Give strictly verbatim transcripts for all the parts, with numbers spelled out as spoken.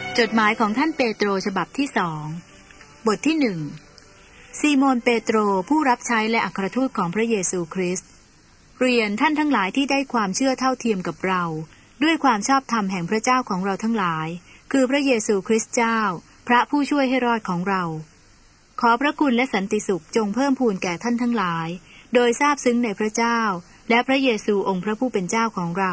จดหมายของท่านเปโตรฉบับที่สองบทที่หนึ่งซีโมนเปโตรผู้รับใช้และอัครทูตของพระเยซูคริสต์เรียนท่านทั้งหลายที่ได้ความเชื่อเท่าเทียมกับเราด้วยความชอบธรรมแห่งพระเจ้าของเราทั้งหลายคือพระเยซูคริสต์เจ้าพระผู้ช่วยให้รอดของเราขอพระคุณและสันติสุขจงเพิ่มพูนแก่ท่านทั้งหลายโดยทราบซึ้งในพระเจ้าและพระเยซูองค์พระผู้เป็นเจ้าของเรา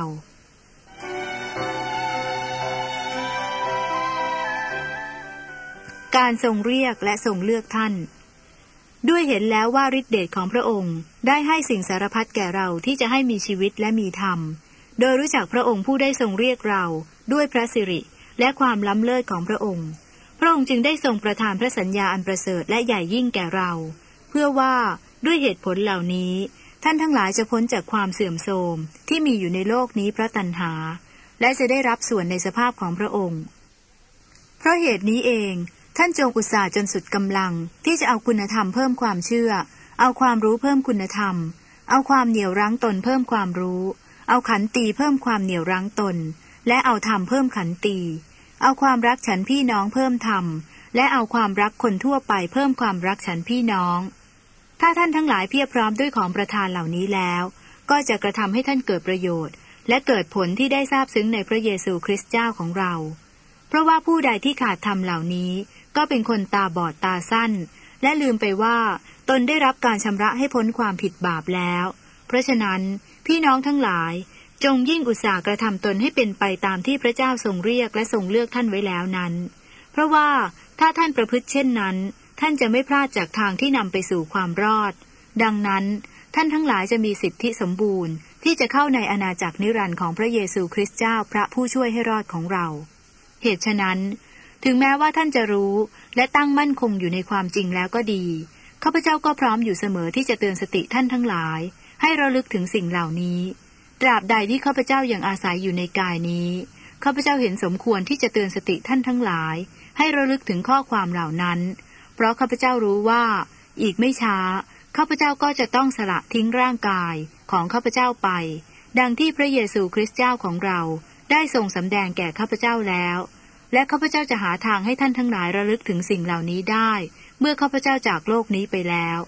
การทรงเรียกและทรงเลือกท่านด้วยเห็นแล้วว่าฤทธิเดชของพระองค์ได้ให้สิ่งสารพัดแก่เราที่จะให้มีชีวิตและมีธรรมโดยรู้จักพระองค์ผู้ได้ทรงเรียกเราด้วยพระสิริและความล้ำเลิศของพระองค์พระองค์จึงได้ทรงประทานพระสัญญาอันประเสริฐและใหญ่ยิ่งแก่เราเพื่อว่าด้วยเหตุผลเหล่านี้ท่านทั้งหลายจะพ้นจากความเสื่อมโทรมที่มีอยู่ในโลกนี้เพราะตัณหาและจะได้รับส่วนในสภาพของพระองค์เพราะเหตุนี้เองท่านจงอุตส่าห์จนสุดกำลังที่จะเอาคุณธรรมเพิ่มความเชื่อเอาความรู้เพิ่มคุณธรรมเอาความเหนี่ยวรั้งตนเพิ่มความรู้เอาขันติเพิ่มความเหนี่ยวรั้งตนและเอาธรรมเพิ่มขันติเอาความรักฉันพี่น้องเพิ่มธรรมและเอาความรักคนทั่วไปเพิ่มความรักฉันพี่น้องถ้าท่านทั้งหลายเพียบพร้อมด้วยของประทานเหล่านี้แล้วก็จะกระทำให้ท่านเกิดประโยชน์และเกิดผลที่ได้ทราบซึ้งในพระเยซูคริสต์เจ้าของเราเพราะว่าผู้ใดที่ขาดธรรมเหล่านี้ก็เป็นคนตาบอดตาสั้นและลืมไปว่าตนได้รับการชำระให้พ้นความผิดบาปแล้วเพราะฉะนั้นพี่น้องทั้งหลายจงยิ่งอุตส่าห์กระทำตนให้เป็นไปตามที่พระเจ้าทรงเรียกและทรงเลือกท่านไว้แล้วนั้นเพราะว่าถ้าท่านประพฤติเช่นนั้นท่านจะไม่พลาดจากทางที่นำไปสู่ความรอดดังนั้นท่านทั้งหลายจะมีสิทธิสมบูรณ์ที่จะเข้าในอาณาจักรนิรันดร์ของพระเยซูคริสต์เจ้าพระผู้ช่วยให้รอดของเราเหตุฉะนั้นถึงแม้ว่าท่านจะรู้และตั้งมั่นคงอยู่ในความจริงแล้วก็ดีข้าพเจ้าก็พร้อมอยู่เสมอที่จะเตือนสติท่านทั้งหลายให้ระลึกถึงสิ่งเหล่านี้ตราบใดที่ข้าพเจ้ายังอาศัยอยู่ในกายนี้ข้าพเจ้าเห็นสมควรที่จะเตือนสติท่านทั้งหลายให้ระลึกถึงข้อความเหล่านั้นเพราะข้าพเจ้ารู้ว่าอีกไม่ช้าข้าพเจ้าก็จะต้องสละทิ้งร่างกายของข้าพเจ้าไปดังที่พระเยซูคริสต์เจ้าของเราได้ทรงสำแดงแก่ข้าพเจ้าแล้วและข้าพเจ้าจะหาทางให้ท่านทั้งหลายระลึกถึงสิ่งเหล่านี้ได้เมื่อข้าพเจ้าจากโลกนี้ไปแล้ว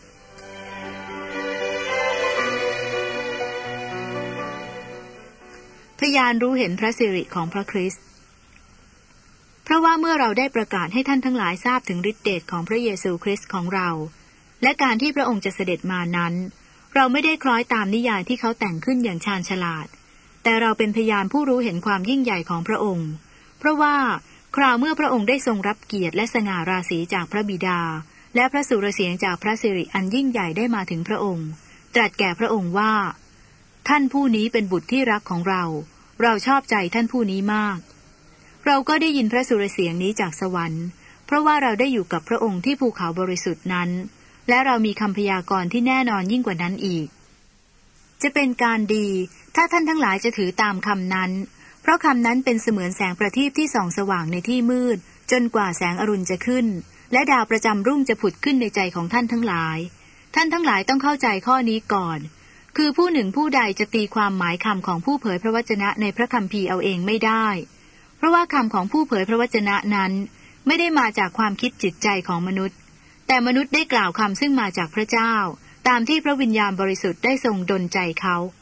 พยานรู้เห็นพระสิริของพระคริสต์เพราะว่าเมื่อเราได้ประกาศให้ท่านทั้งหลายทราบถึงฤทธิเดชของพระเยซูคริสต์ของเราและการที่พระองค์จะเสด็จมานั้นเราไม่ได้คล้อยตามนิยายที่เขาแต่งขึ้นอย่างชาญฉลาดแต่เราเป็นพยานผู้รู้เห็นความยิ่งใหญ่ของพระองค์เพราะว่าคราวเมื่อพระองค์ได้ทรงรับเกียรติและสง่าราศีจากพระบิดาและพระสุรเสียงจากพระสิริอันยิ่งใหญ่ได้มาถึงพระองค์ตรัสแก่พระองค์ว่าท่านผู้นี้เป็นบุตรที่รักของเราเราชอบใจท่านผู้นี้มากเราก็ได้ยินพระสุรเสียงนี้จากสวรรค์เพราะว่าเราได้อยู่กับพระองค์ที่ภูเขาบริสุทธิ์นั้นและเรามีคำพยากรณ์ที่แน่นอนยิ่งกว่านั้นอีกจะเป็นการดีถ้าท่านทั้งหลายจะถือตามคำนั้นเพราะคำนั้นเป็นเสมือนแสงประทีปที่ส่องสว่างในที่มืดจนกว่าแสงอรุณจะขึ้นและดาวประจำรุ่งจะผุดขึ้นในใจของท่านทั้งหลายท่านทั้งหลายต้องเข้าใจข้อนี้ก่อนคือผู้หนึ่งผู้ใดจะตีความหมายคำของผู้เผยพระวจนะในพระคัมภีร์เอาเองไม่ได้เพราะว่าคำของผู้เผยพระวจนะนั้นไม่ได้มาจากความคิดจิตใจของมนุษย์แต่มนุษย์ได้กล่าวคำซึ่งมาจากพระเจ้าตามที่พระวิญญาณบริสุทธิ์ได้ทรงดลใจเขา